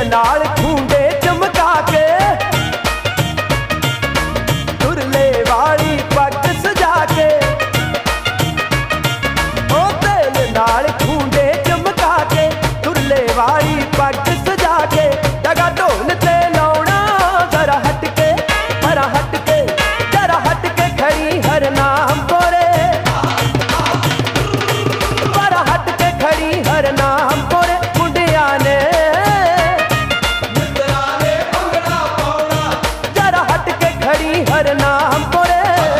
नाल खूंडे चमका के, तुरले वाली पग सजा के, ओ तेल नाल खूंडे चमका के, तुरले वाली पग सजा के, डगा ढोल ते लाउणा जरा हट के, जरा हट के, जरा हट के खड़ी हरनाम कोरे, जरा हट के खड़ी हरनाम कोरे। मुंडिया ने जरा हट के खड़ी हरनाम कोरे।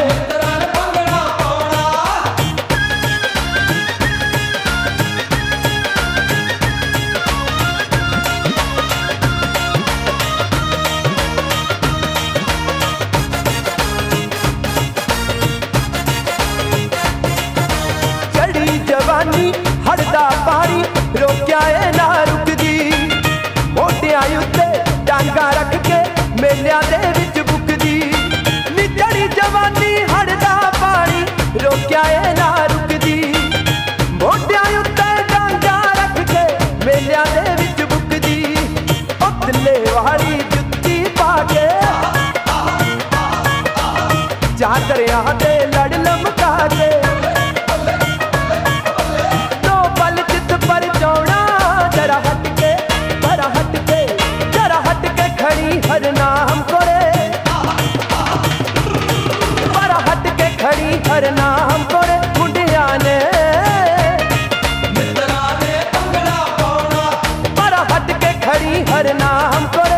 चढ़ी जवानी हड़दा पानी रोकिया ना रुकदी, मोटिया उत्ते डांगा रख के मेलिया दे विच बुकदी। नी चढ़ी जवानी हड़दा पानी रोकिया ना रुकदी, मोटिया उत्ते डांगा रख के मेलिया दे विच बुकदी। ओ दिले वाली जुत्ती पा के, चादरिया दे लड़ लमका के, जरा हट के, जरा हट के, जरा हट के खड़ी हरनाम कोरे, जरा हट के खड़ी हरनाम कोरे। मुंडिया ने जरा हट के खड़ी हरनाम कोरे।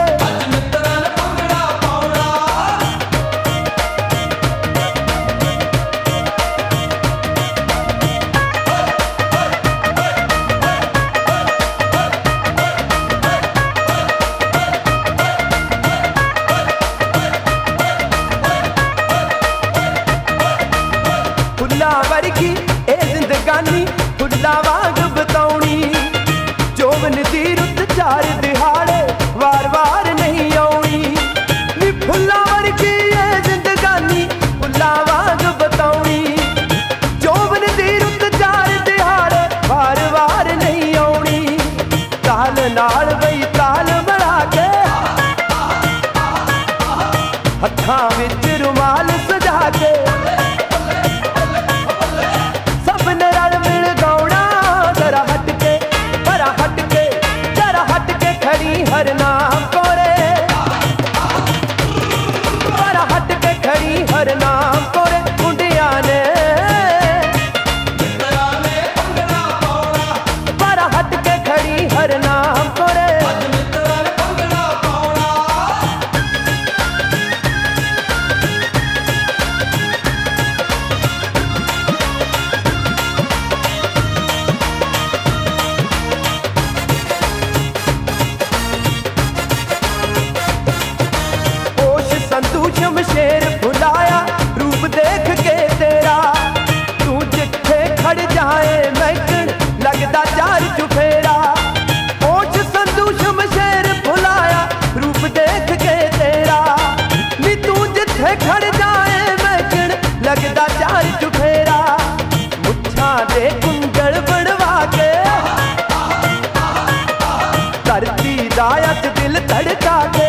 फुल्ला वर्गी ए जिंदगानी फुल्ला वांग बताउणी, जोवन दी रुत चार दिहाड़े वार वार नहीं आउणी। नी फुल्ला वर्गी ए जिंदगानी फुल्ला वांग बताउणी, जोवन दी रुत चार दिहाड़े वार वार नहीं आउणी। ताल नाल बई ताल मिला के, हत्थां विच रुमाल सजा के, हरनाम कोरे, जरा हट के खड़ी हरनाम कोरे। मुंडिया ने जरा हट के खड़ी हरनाम कोरे। शमशेर भुलाया रूप देख के तेरा, तू जिथे खड़ जाए महकन लगदा चार चुफेरा। ओछ संधू शमशेर भुलाया रूप देख के तेरा, नी तू जिथे खड़ जाए महकन लगदा चार चुफेरा। मुच्छां दे कुंडल बनवा के, धरती दा अच दिल धड़का के,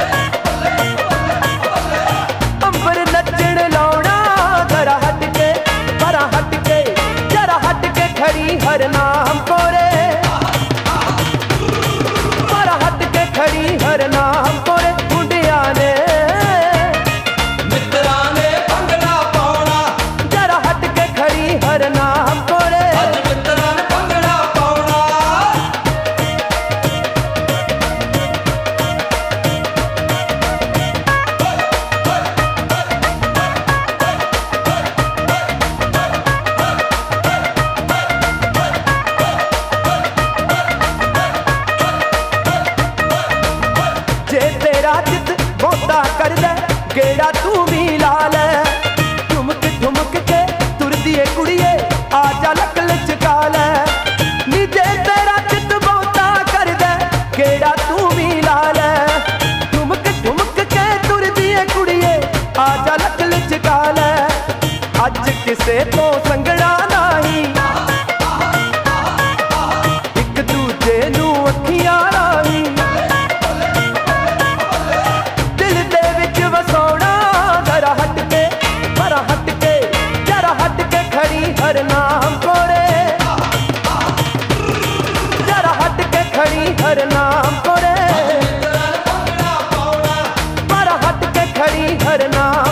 नचण लाउणा जरा हट के, जरा हट के, जरा हट के खड़ी हरनाम कोरे, जरा हट के खड़ी हरनाम कोरे। मुंडिया ने भंगड़ा पाउणा, जरा हट के खड़ी हरनाम कोरे। भंगड़ा पाउणा कर ले गेड़ा तू भी ला ले, ठुमक ठुमक के तुरदी है कुड़िए आजा लक लचका ले। नीचे तेरा चित बहुता कर दे गेड़ा तू भी ला ले, ठुमक ठुमक के तुरदी है कुड़िए आजा लक लचका ले। अज किसे तो संगड़ा नहीं, एक दूजे नू अखियां राही, करना